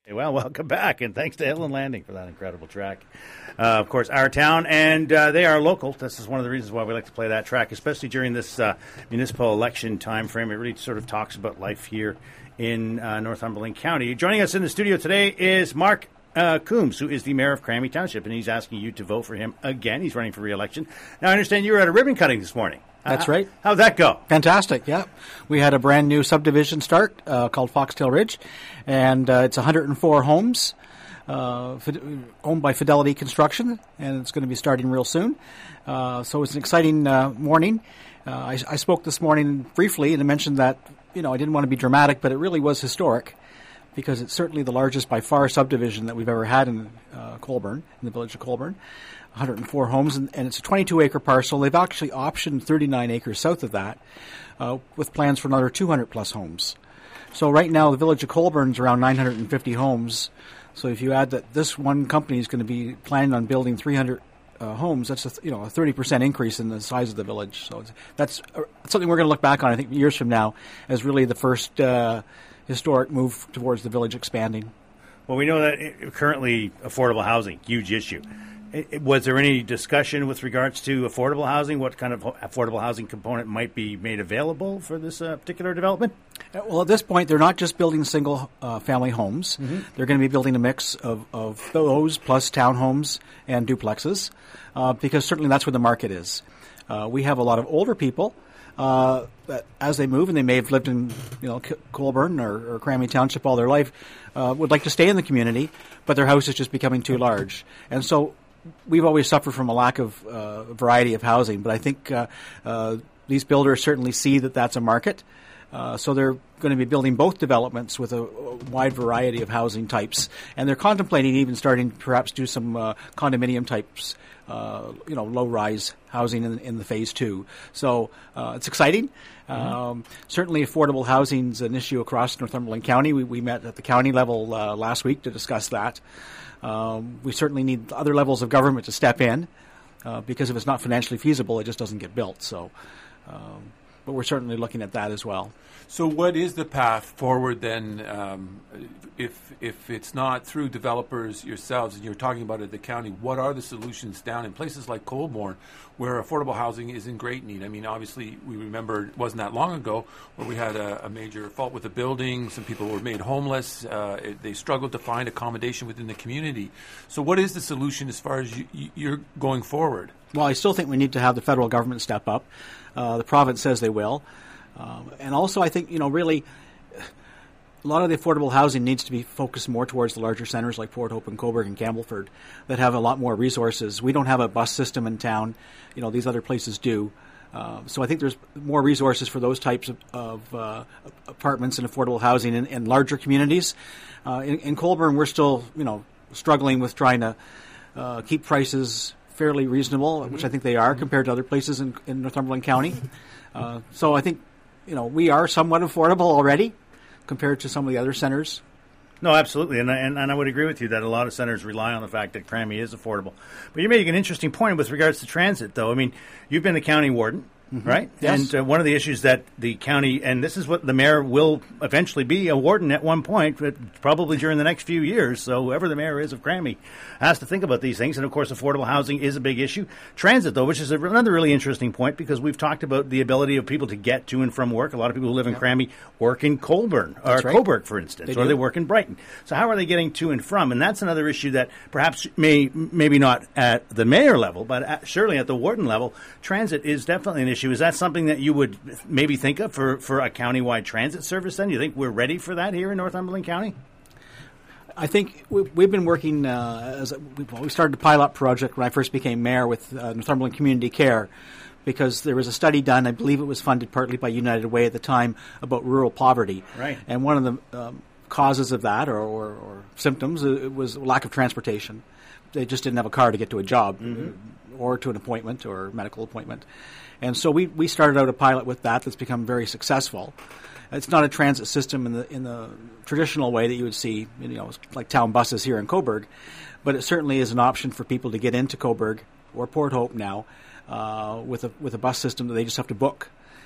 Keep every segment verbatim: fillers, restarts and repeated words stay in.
Hey, well, welcome back, and thanks to Hill and Landing for that incredible track. Uh, of course, Our Town, and uh, they are local. This is one of the reasons why we like to play that track, especially during this uh, municipal election time frame. It really sort of talks about life here in uh, Northumberland County. Joining us in the studio today is Mark uh, Coombs, who is the mayor of Cranby Township, and he's asking you to vote for him again. He's running for re-election. Now, I understand you were at a ribbon cutting this morning. That's uh, right. How'd that go? Fantastic, yeah. We had a brand new subdivision start uh, called Foxtail Ridge, and uh, it's one hundred four homes uh, owned by Fidelity Construction, and it's going to be starting real soon. Uh, so it's an exciting uh, morning. Uh, I, I spoke this morning briefly, and I mentioned that, you know, I didn't want to be dramatic, but it really was historic, because it's certainly the largest by far subdivision that we've ever had in uh, Colborne, in the village of Colborne. one hundred four homes, and, and it's a twenty-two acre parcel. They've actually optioned thirty-nine acres south of that, uh, with plans for another two hundred plus homes. So right now, the village of Colborne is around nine hundred fifty homes. So if you add that this one company is going to be planning on building three hundred uh, homes, that's a, you know a thirty percent increase in the size of the village. So it's, that's uh, something we're going to look back on, I think, years from now, as really the first uh, historic move towards the village expanding. Well, we know that it, currently affordable housing, huge issue. Was there any discussion with regards to affordable housing? What kind of affordable housing component might be made available for this uh, particular development? Well, at this point, they're not just building single uh, family homes. Mm-hmm. They're going to be building a mix of, of those plus townhomes and duplexes, uh, because certainly that's where the market is. Uh, we have a lot of older people uh, that, as they move, and they may have lived in you know Colborne or, or Cranby Township all their life, uh, would like to stay in the community, but their house is just becoming too large. And so we've always suffered from a lack of uh, variety of housing, but I think uh, uh, these builders certainly see that that's a market. Uh, so they're going to be building both developments with a, a wide variety of housing types, and they're contemplating even starting perhaps do some uh, condominium types, uh, you know, low-rise housing in, in the phase two. So uh, it's exciting. Mm-hmm. Um, certainly, affordable housing is an issue across Northumberland County. We, we met at the county level uh, last week to discuss that. Um, we certainly need other levels of government to step in, uh, because if it's not financially feasible, it just doesn't get built. So, um, but we're certainly looking at that as well. So what is the path forward then, um, if if it's not through developers yourselves, and you're talking about it at the county, what are the solutions down in places like Colborne where affordable housing is in great need? I mean, obviously, we remember it wasn't that long ago where we had a, a major fault with the building. Some people were made homeless. Uh, it, they struggled to find accommodation within the community. So what is the solution as far as you, you're going forward? Well, I still think we need to have the federal government step up. Uh, the province says they will. Um, and also, I think, you know, really, a lot of the affordable housing needs to be focused more towards the larger centers like Port Hope and Cobourg and Campbellford that have a lot more resources. We don't have a bus system in town. You know, these other places do. Uh, so I think there's more resources for those types of, of uh, apartments and affordable housing in, in larger communities. Uh, in, in Colborne, we're still, you know, struggling with trying to uh, keep prices fairly reasonable, which I think they are compared to other places in, in Northumberland County. Uh, so I think, you know, we are somewhat affordable already compared to some of the other centers. No, absolutely, and, and and I would agree with you that a lot of centers rely on the fact that Cranby is affordable. But you made an interesting point with regards to transit, though. I mean, you've been the county warden, mm-hmm. right? Yes. And uh, one of the issues that the county, and this is what the mayor will eventually be, a warden at one point, probably during the next few years. So whoever the mayor is of Cranby has to think about these things. And, of course, affordable housing is a big issue. Transit, though, which is another really interesting point because we've talked about the ability of people to get to and from work. A lot of people who live in yeah. Cranby work in Colborne or right. Cobourg, for instance, they or do. They work in Brighton. So how are they getting to and from? And that's another issue that perhaps may maybe not at the mayor level, but at, certainly at the warden level, transit is definitely an issue. Is that something that you would maybe think of for, for a countywide transit service then? Do you think we're ready for that here in Northumberland County? I think we've been working, uh, as a, we started a pilot project when I first became mayor with uh, Northumberland Community Care, because there was a study done, I believe it was funded partly by United Way at the time, about rural poverty. Right. And one of the um, causes of that, or, or, or symptoms, uh, was lack of transportation. They just didn't have a car to get to a job, mm-hmm. or to an appointment or medical appointment. And so we, we started out a pilot with that that's become very successful. It's not a transit system in the in the traditional way that you would see, you know, like town buses here in Cobourg, but it certainly is an option for people to get into Cobourg or Port Hope now uh, with a with a bus system that they just have to book,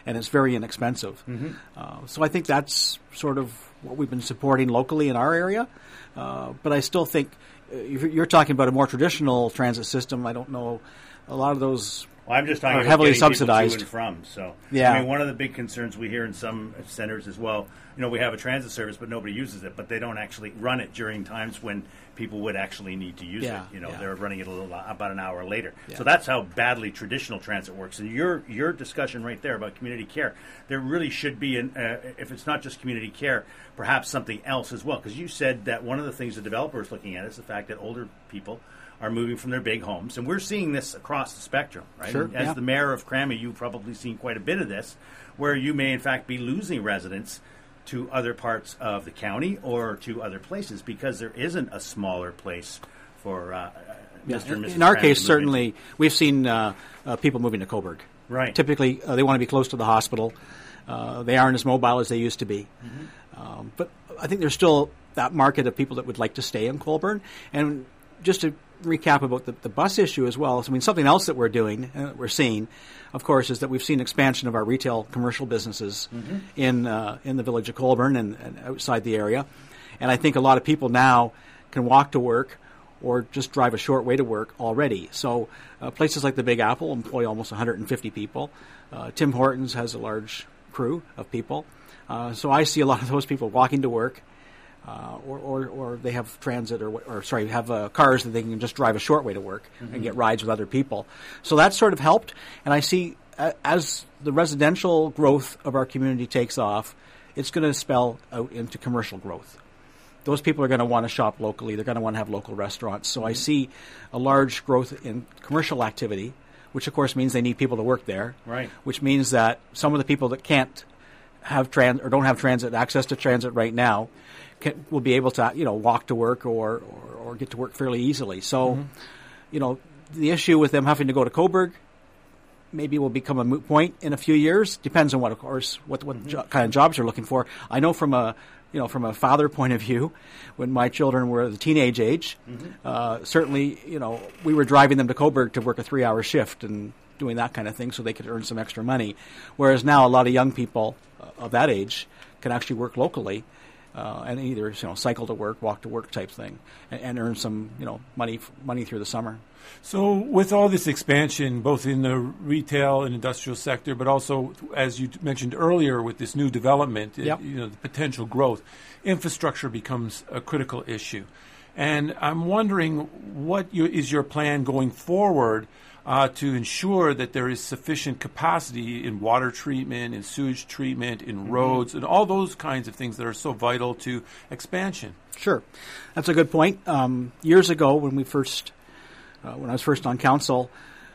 and it's very inexpensive. Mm-hmm. Uh, so I think that's sort of what we've been supporting locally in our area. Uh, but I still think uh, if you're talking about a more traditional transit system, I don't know, a lot of those well, I'm just talking are about heavily getting people subsidized. to and from. So, yeah. I mean, one of the big concerns we hear in some centers as well, you know, we have a transit service, but nobody uses it, but they don't actually run it during times when people would actually need to use yeah, it. You know, yeah. they're running it a little about an hour later. Yeah. So that's how badly traditional transit works. And your your discussion right there about community care, there really should be, an, uh, if it's not just community care, perhaps something else as well. Because you said that one of the things the developer is looking at is the fact that older people are moving from their big homes. And we're seeing this across the spectrum, right? Sure, As yeah. the mayor of Crammy, you've probably seen quite a bit of this, where you may in fact be losing residents to other parts of the county or to other places because there isn't a smaller place for uh, Mister Yeah. and Missus In our Crammy case, to move certainly, into. we've seen uh, uh, people moving to Cobourg. Right. Typically, uh, they want to be close to the hospital. Uh, they aren't as mobile as they used to be. Mm-hmm. Um, but I think there's still that market of people that would like to stay in Colborne. And just to recap about the, the bus issue as well, I mean, something else that we're doing, and that we're seeing, of course, is that we've seen expansion of our retail commercial businesses mm-hmm. in uh, in the village of Colborne and, and outside the area. And I think a lot of people now can walk to work or just drive a short way to work already. So uh, places like the Big Apple employ almost one hundred fifty people. Uh, Tim Hortons has a large crew of people. Uh, so I see a lot of those people walking to work, uh, or, or, or they have transit or, or sorry, have uh, cars that they can just drive a short way to work mm-hmm. and get rides with other people. So that's sort of helped. And I see uh, as the residential growth of our community takes off, it's going to spell out into commercial growth. Those people are going to want to shop locally. They're going to want to have local restaurants. So mm-hmm. I see a large growth in commercial activity, which of course means they need people to work there. Right. Which means that some of the people that can't have trans or don't have transit access to transit right now can, will be able to, you know, walk to work or, or, or get to work fairly easily. So, mm-hmm. you know, the issue with them having to go to Cobourg maybe will become a moot point in a few years. Depends on what, of course, what what mm-hmm. jo- kind of jobs you're looking for. I know from a you know from a father point of view, when my children were the teenage age, mm-hmm. uh, certainly you know we were driving them to Cobourg to work a three-hour shift and doing that kind of thing so they could earn some extra money. Whereas now a lot of young people uh, of that age can actually work locally uh, and either you know cycle to work, walk to work type thing, and, and earn some you know money money through the summer. So with all this expansion, both in the retail and industrial sector, but also, as you mentioned earlier, with this new development, yep. it, you know, the potential growth, infrastructure becomes a critical issue. And I'm wondering, what you, is your plan going forward uh, to ensure that there is sufficient capacity in water treatment, in sewage treatment, in mm-hmm. roads, and all those kinds of things that are so vital to expansion? Sure. That's a good point. Um, years ago, when we first... Uh, when I was first on council,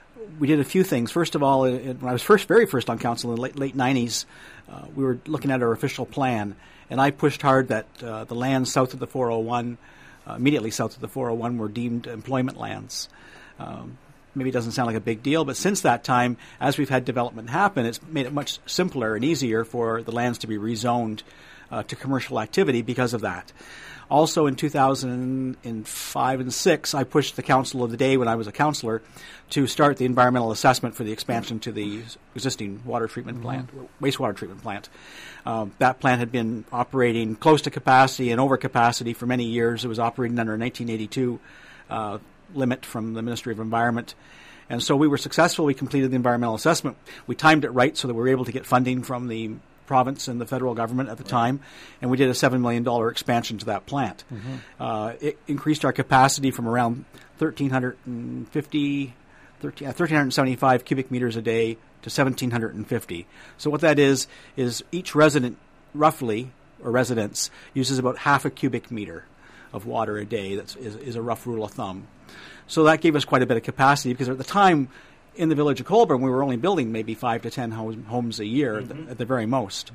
we did a few things. First of all, it, when I was first, very first on council in the late, late nineties, uh, we were looking at our official plan, and I pushed hard that uh, the lands south of the four oh one, uh, immediately south of the four oh one, were deemed employment lands. Um, maybe it doesn't sound like a big deal, but since that time, as we've had development happen, it's made it much simpler and easier for the lands to be rezoned uh, to commercial activity because of that. Also, in two thousand five and six, I pushed the council of the day when I was a councillor to start the environmental assessment for the expansion to the existing water treatment mm-hmm. plant, wastewater treatment plant. Um, that plant had been operating close to capacity and over capacity for many years. It was operating under a nineteen eighty-two uh, limit from the Ministry of Environment. And so we were successful. We completed the environmental assessment. We timed it right so that we were able to get funding from the province and the federal government at the right. time, and we did a seven million dollars expansion to that plant. Mm-hmm. Uh, it increased our capacity from around one thousand three hundred fifty, one thousand three hundred seventy-five cubic meters a day to one thousand seven hundred fifty. So what that is, is each resident, roughly, or residence, uses about half a cubic meter of water a day. That is, is a rough rule of thumb. So that gave us quite a bit of capacity, because at the time, in the village of Colborne, we were only building maybe five to ten homes a year mm-hmm. at, the, at the very most.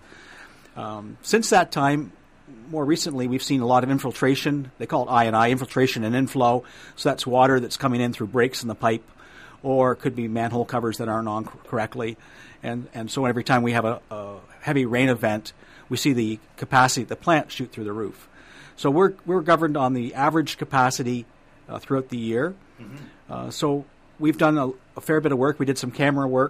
Um, since that time, more recently, we've seen a lot of infiltration. They call it I and I, infiltration and inflow. So that's water that's coming in through breaks in the pipe, or it could be manhole covers that aren't on correctly. And and so every time we have a, a heavy rain event, we see the capacity of the plant shoot through the roof. So we're we're governed on the average capacity uh, throughout the year. Mm-hmm. Uh, so we've done a, a fair bit of work. We did some camera work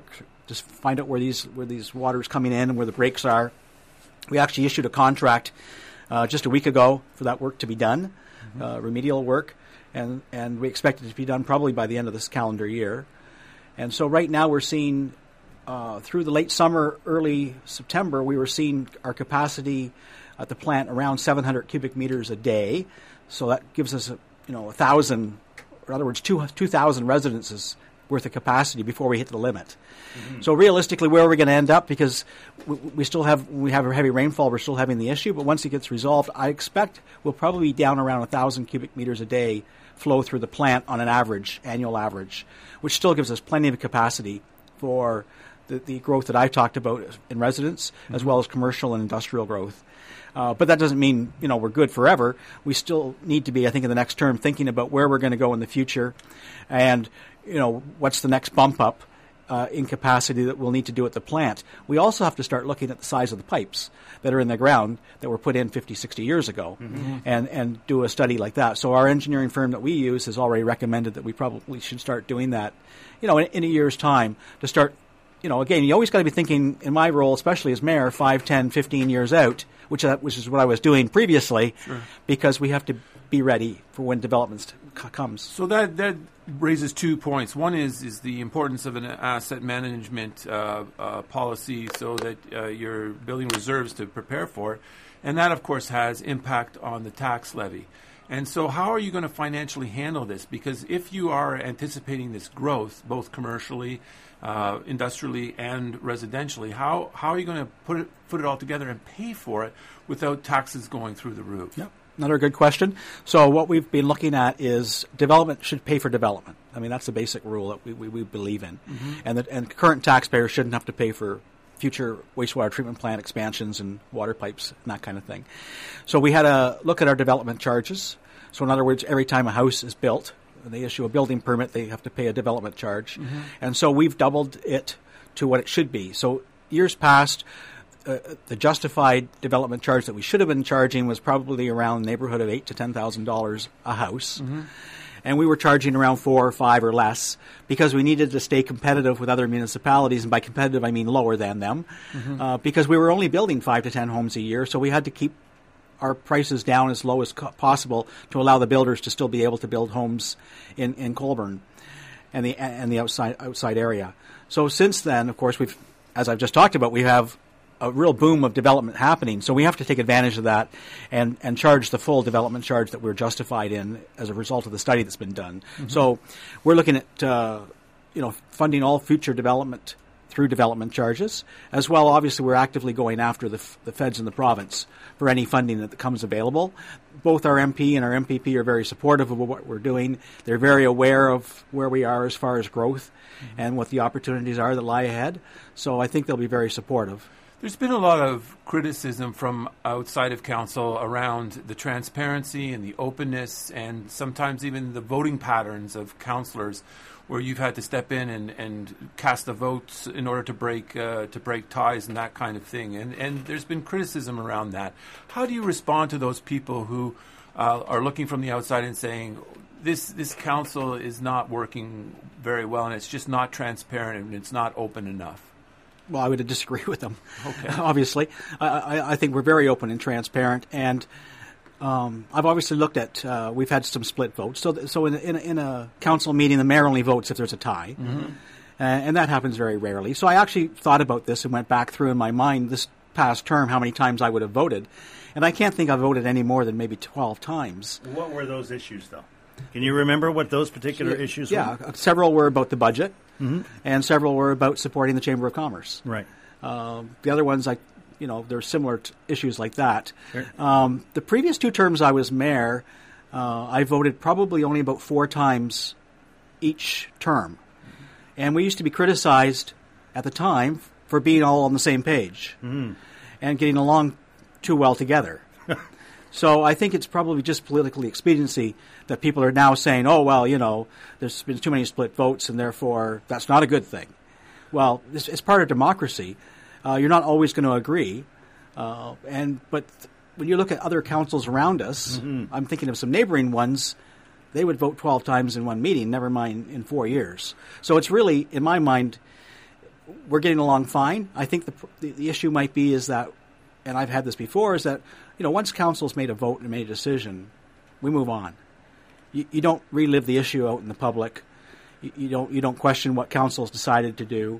just find out where these where these water's coming in and where the breaks are. We actually issued a contract uh, just a week ago for that work to be done, mm-hmm. uh, remedial work, and, and we expect it to be done probably by the end of this calendar year. And so right now we're seeing, uh, through the late summer, early September, we were seeing our capacity at the plant around seven hundred cubic meters a day. So that gives us, a, you know, a thousand, or in other words, two two thousand residences worth of capacity before we hit the limit. Mm-hmm. So realistically, where are we going to end up? Because we, we still have we have a heavy rainfall, we're still having the issue. But once it gets resolved, I expect we'll probably be down around a thousand cubic meters a day flow through the plant on an average, annual average, which still gives us plenty of capacity for the, the growth that I talked about in residents, mm-hmm. as well as commercial and industrial growth. Uh, but that doesn't mean, you know, we're good forever. We still need to be, I think, in the next term, thinking about where we're going to go in the future and, you know, what's the next bump up uh, in capacity that we'll need to do at the plant. We also have to start looking at the size of the pipes that are in the ground that were put in fifty, sixty years ago, mm-hmm. and, and do a study like that. So our engineering firm that we use has already recommended that we probably should start doing that, you know, in, in a year's time to start. You know, again, you always got to be thinking, in my role, especially as mayor, five, ten, fifteen years out, which uh, which is what I was doing previously, sure. because we have to be ready for when development c- comes. So that that raises two points. One is is the importance of an asset management uh, uh, policy, so that uh, you're building reserves to prepare for it, and that, of course, has impact on the tax levy. And so how are you going to financially handle this? Because if you are anticipating this growth, both commercially, uh, industrially, and residentially, how, how are you going to put it, put it all together and pay for it without taxes going through the roof? Yep. Another good question. So what we've been looking at is development should pay for development. I mean, that's the basic rule that we, we, we believe in. Mm-hmm. And, that, and current taxpayers shouldn't have to pay for future wastewater treatment plant expansions and water pipes and that kind of thing. So we had a look at our development charges. So in other words, every time a house is built, they issue a building permit, they have to pay a development charge. Mm-hmm. And so we've doubled it to what it should be. So years past, uh, the justified development charge that we should have been charging was probably around the neighborhood of eight to ten thousand dollars a house. Mm-hmm. And we were charging around four or five or less because we needed to stay competitive with other municipalities. And by competitive, I mean lower than them, mm-hmm. uh, because we were only building five to ten homes a year. So we had to keep our prices down as low as co- possible to allow the builders to still be able to build homes in, in Colborne and the and the outside outside area. So since then, of course, we've, as I've just talked about, we have a real boom of development happening. So we have to take advantage of that and, and charge the full development charge that we're justified in as a result of the study that's been done. Mm-hmm. So we're looking at uh, you know funding all future development through development charges, as well. Obviously, we're actively going after the, f- the feds in the province for any funding that comes available. Both our M P and our M P P are very supportive of what we're doing. They're very aware of where we are as far as growth mm-hmm. and what the opportunities are that lie ahead. So I think they'll be very supportive. There's been a lot of criticism from outside of council around the transparency and the openness and sometimes even the voting patterns of councillors, where you've had to step in and, and cast the votes in order to break uh, to break ties and that kind of thing. And and there's been criticism around that. How do you respond to those people who uh, are looking from the outside and saying, this this council is not working very well and it's just not transparent and it's not open enough? Well, I would disagree with them, okay. obviously. I, I, I think we're very open and transparent, and um, I've obviously looked at, uh, we've had some split votes. So th- so in, in, a, in a council meeting, the mayor only votes if there's a tie, mm-hmm. uh, and that happens very rarely. So I actually thought about this and went back through in my mind this past term how many times I would have voted, and I can't think I voted any more than maybe twelve times. What were those issues, though? Can you remember what those particular yeah, issues yeah, were? Yeah, several were about the budget, mm-hmm. and several were about supporting the Chamber of Commerce. Right. Uh, the other ones, like, you know, there are similar t- issues like that. Sure. Um, the previous two terms I was mayor, uh, I voted probably only about four times each term. Mm-hmm. And we used to be criticized at the time for being all on the same page mm-hmm. and getting along too well together. So I think it's probably just political expediency that people are now saying, oh, well, you know, there's been too many split votes and therefore that's not a good thing. Well, it's, it's part of democracy. Uh, you're not always going to agree. Uh, and but th- when you look at other councils around us, mm-hmm. I'm thinking of some neighboring ones, they would vote twelve times in one meeting, never mind in four years. So it's really, in my mind, we're getting along fine. I think the, the the issue might be is that, and I've had this before, is that, you know, once council's made a vote and made a decision, we move on. You, you don't relive the issue out in the public. You, you don't you don't question what council's decided to do.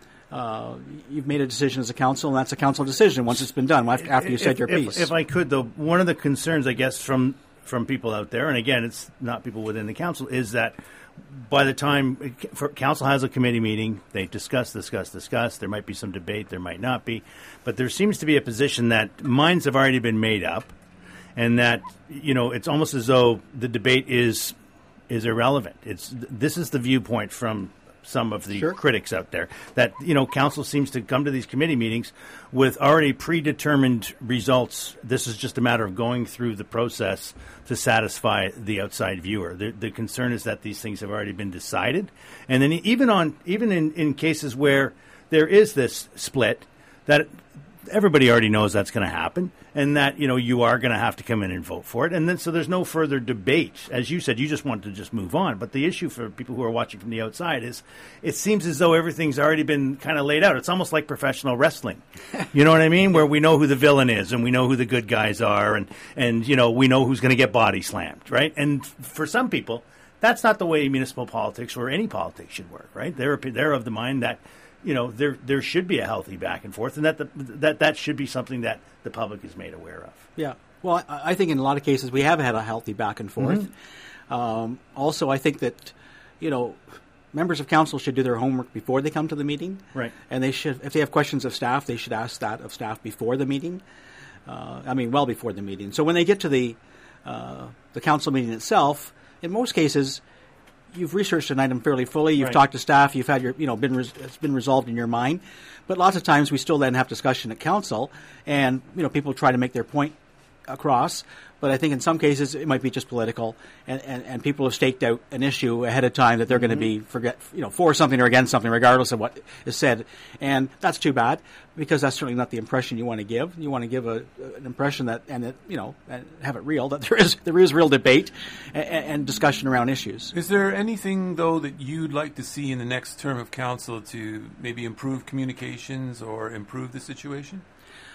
Uh, you've made a decision as a council, and that's a council decision once it's been done, after you said if, your if, piece. If I could, though, one of the concerns, I guess, from from people out there, and again, it's not people within the council, is that by the time for, council has a committee meeting, they discuss, discuss, discuss. There might be some debate, there might not be, but there seems to be a position that minds have already been made up, and that, you know, it's almost as though the debate is is irrelevant. It's this is the viewpoint from some of the sure. critics out there, that, you know, council seems to come to these committee meetings with already predetermined results. This is just a matter of going through the process to satisfy the outside viewer. The, the concern is that these things have already been decided. And then even on even in, in cases where there is this split, that everybody already knows that's going to happen, and that, you know, you are going to have to come in and vote for it. And then so there's no further debate. As you said, you just want to just move on. But the issue for people who are watching from the outside is it seems as though everything's already been kind of laid out. It's almost like professional wrestling. You know what I mean? Where we know who the villain is and we know who the good guys are, and, and you know, we know who's going to get body slammed, right? And for some people, that's not the way municipal politics or any politics should work, right? They're, they're of the mind that, you know, there there should be a healthy back and forth, and that the, that that should be something that the public is made aware of. Yeah. Well, I, I think in a lot of cases we have had a healthy back and forth. Mm-hmm. Um, also, I think that, you know, members of council should do their homework before they come to the meeting. Right. And they should, if they have questions of staff, they should ask that of staff before the meeting. Uh, I mean, well before the meeting. So when they get to the uh, the council meeting itself, in most cases, you've researched an item fairly fully. You've right. talked to staff. You've had your, you know, been res- it's been resolved in your mind. But lots of times we still then have discussion at council, and, you know, people try to make their point across. But I think in some cases it might be just political, and, and, and people have staked out an issue ahead of time that they're mm-hmm. going to be forget, you know, for something or against something, regardless of what is said. And that's too bad, because that's certainly not the impression you want to give. You want to give a, an impression that, and it, you know, and have it real, that there is there is real debate and, and discussion around issues. Is there anything, though, that you'd like to see in the next term of council to maybe improve communications or improve the situation?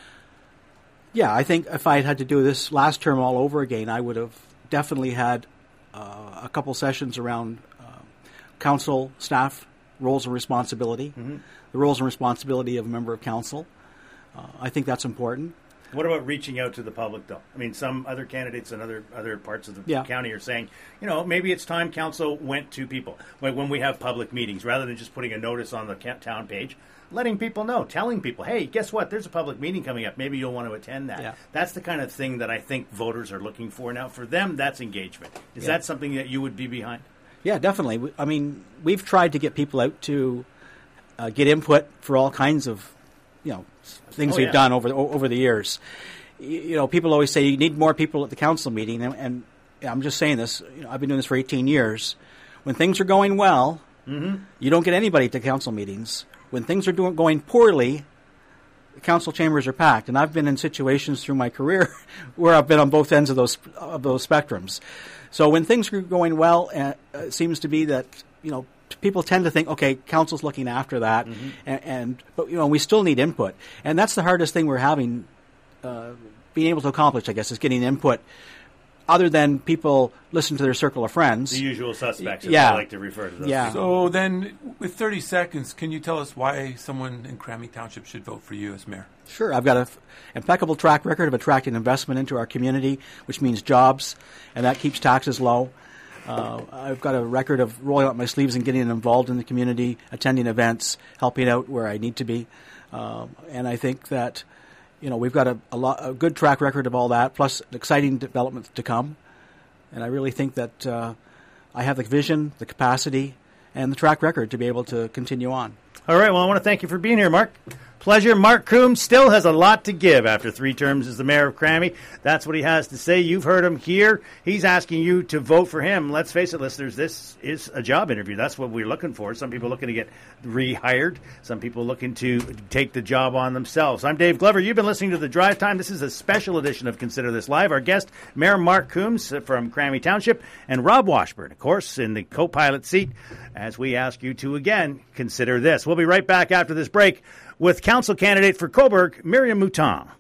Yeah, I think if I had had to do this last term all over again, I would have definitely had uh, a couple sessions around uh, council staff roles and responsibility, mm-hmm. the roles and responsibility of a member of council. Uh, I think that's important. What about reaching out to the public, though? I mean, some other candidates in other other parts of the yeah. county are saying, you know, maybe it's time council went to people. Like when we have public meetings, rather than just putting a notice on the town page, letting people know, telling people, hey, guess what? There's a public meeting coming up. Maybe you'll want to attend that. Yeah. That's the kind of thing that I think voters are looking for now. For them, that's engagement. Is yeah. that something that you would be behind? Yeah, definitely. I mean, we've tried to get people out to uh, get input for all kinds of, you know, things oh, we've yeah. done over the, over the years. You, you know, people always say you need more people at the council meeting, and, and I'm just saying this. You know, I've been doing this for eighteen years. When things are going well, mm-hmm. you don't get anybody to council meetings. When things are doing going poorly, the council chambers are packed, and I've been in situations through my career where I've been on both ends of those of those spectrums. So when things are going well, uh, it seems to be that, you know, people tend to think, okay, council's looking after that, mm-hmm. and, and but you know we still need input, and that's the hardest thing we're having, uh, being able to accomplish, I guess, is getting input. Other than people listen to their circle of friends. The usual suspects, as yeah. I like to refer to those. Yeah. So then, with thirty seconds, can you tell us why someone in Crammy Township should vote for you as mayor? Sure. I've got an f- impeccable track record of attracting investment into our community, which means jobs, and that keeps taxes low. Uh, I've got a record of rolling up my sleeves and getting involved in the community, attending events, helping out where I need to be. Um, and I think that, you know, we've got a, a, lot, a good track record of all that, plus exciting development to come. And I really think that uh, I have the vision, the capacity, and the track record to be able to continue on. All right. Well, I want to thank you for being here, Mark. pleasure. Mark Coombs still has a lot to give after three terms as the mayor of Crammy. That's what he has to say. You've heard him here. He's asking you to vote for him. Let's face it, listeners, this is a job interview. That's what we're looking for. Some people looking to get rehired. Some people looking to take the job on themselves. I'm Dave Glover. You've been listening to The Drive Time. This is a special edition of Consider This Live. Our guest, Mayor Mark Coombs from Crammy Township, and Rob Washburn, of course, in the co-pilot seat, as we ask you to, again, consider this. We'll be right back after this break with council candidate for Cobourg, Miriam Mouton.